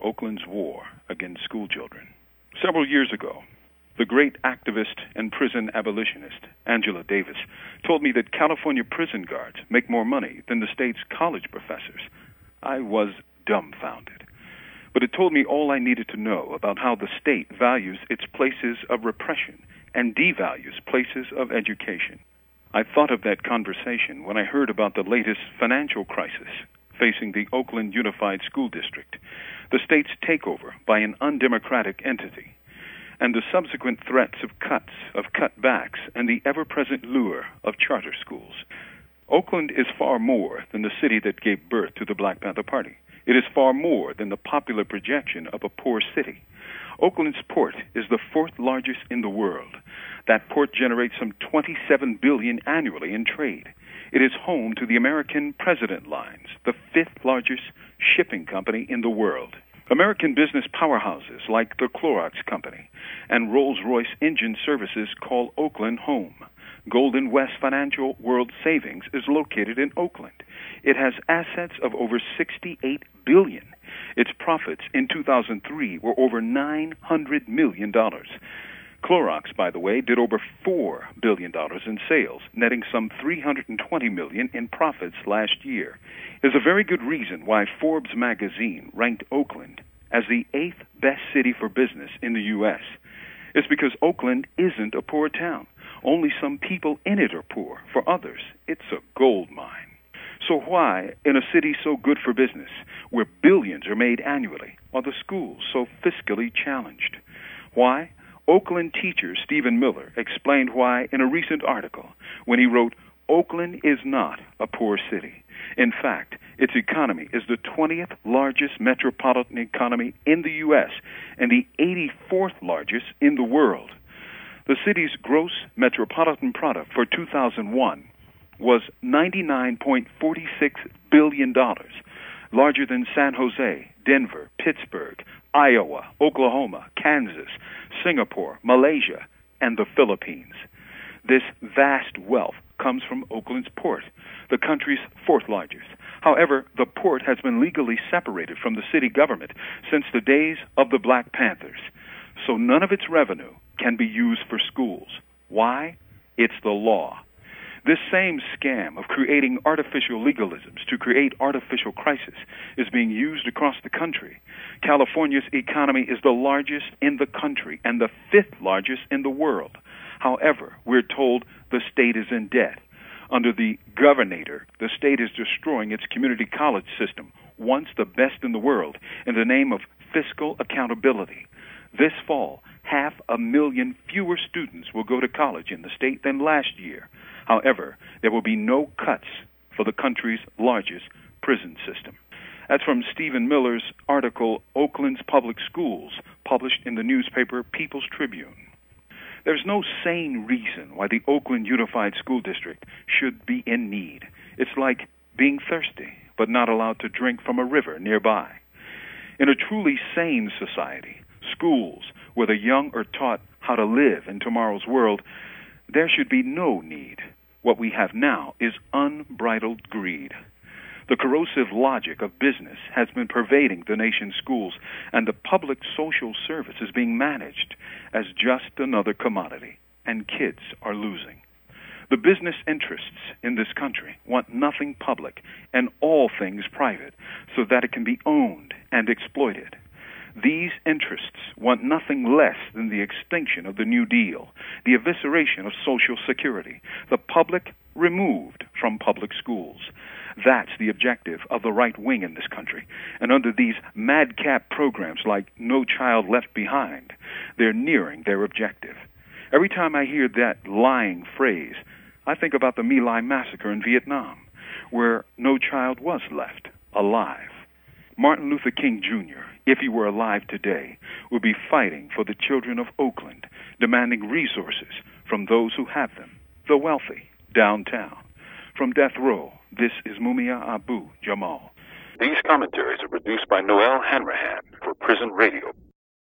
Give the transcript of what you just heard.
Oakland's war against schoolchildren. Several years ago, the great activist and prison abolitionist Angela Davis told me that California prison guards make more money than the state's college professors. I was dumbfounded. But it told me all I needed to know about how the state values its places of repression and devalues places of education. I thought of that conversation when I heard about the latest financial crisis facing the Oakland Unified School District, the state's takeover by an undemocratic entity, and the subsequent threats of cuts, of cutbacks, and the ever-present lure of charter schools. Oakland is far more than the city that gave birth to the Black Panther Party. It is far more than the popular projection of a poor city. Oakland's port is the fourth largest in the world. That port generates some $27 billion annually in trade. It is home to the American President Lines, the fifth largest shipping company in the world. American business powerhouses like the Clorox Company and Rolls-Royce Engine Services call Oakland home. Golden West Financial World Savings is located in Oakland. It has assets of over $68 billion. Its profits in 2003 were over $900 million. Clorox, by the way, did over $4 billion in sales, netting some $320 million in profits last year. There's a very good reason why Forbes magazine ranked Oakland as the 8th best city for business in the U.S. It's because Oakland isn't a poor town. Only some people in it are poor. For others, it's a gold mine. So why, in a city so good for business, where billions are made annually, are the schools so fiscally challenged? Why? Oakland teacher Stephen Miller explained why in a recent article when he wrote, "Oakland is not a poor city. In fact, its economy is the 20th largest metropolitan economy in the U.S. and the 84th largest in the world." The city's gross metropolitan product for 2001 was $99.46 billion, larger than San Jose, Denver, Pittsburgh, Iowa, Oklahoma, Kansas, Singapore, Malaysia, and the Philippines. This vast wealth comes from Oakland's port, the country's fourth largest. However, the port has been legally separated from the city government since the days of the Black Panthers, so none of its revenue can be used for schools. Why? It's the law. This same scam of creating artificial legalisms to create artificial crisis is being used across the country. California's economy is the largest in the country and the fifth largest in the world. However, we're told the state is in debt. Under the governor, the state is destroying its community college system, once the best in the world, in the name of fiscal accountability. This fall, 500,000 fewer students will go to college in the state than last year. However, there will be no cuts for the country's largest prison system. That's from Stephen Miller's article, Oakland's Public Schools, published in the newspaper People's Tribune. There's no sane reason why the Oakland Unified School District should be in need. It's like being thirsty, but not allowed to drink from a river nearby. In a truly sane society, schools where the young are taught how to live in tomorrow's world, there should be no need. What we have now is unbridled greed. The corrosive logic of business has been pervading the nation's schools, and the public social service is being managed as just another commodity, and kids are losing. The business interests in this country want nothing public and all things private so that it can be owned and exploited. These interests want nothing less than the extinction of the New Deal, the evisceration of Social Security, the public removed from public schools. That's the objective of the right wing in this country. And under these madcap programs like No Child Left Behind, they're nearing their objective. Every time I hear that lying phrase, I think about the My Lai massacre in Vietnam, where no child was left alive. Martin Luther King Jr., if he were alive today, would be fighting for the children of Oakland, demanding resources from those who have them, the wealthy, downtown. From Death Row, this is Mumia Abu Jamal. These commentaries are produced by Noel Hanrahan for Prison Radio.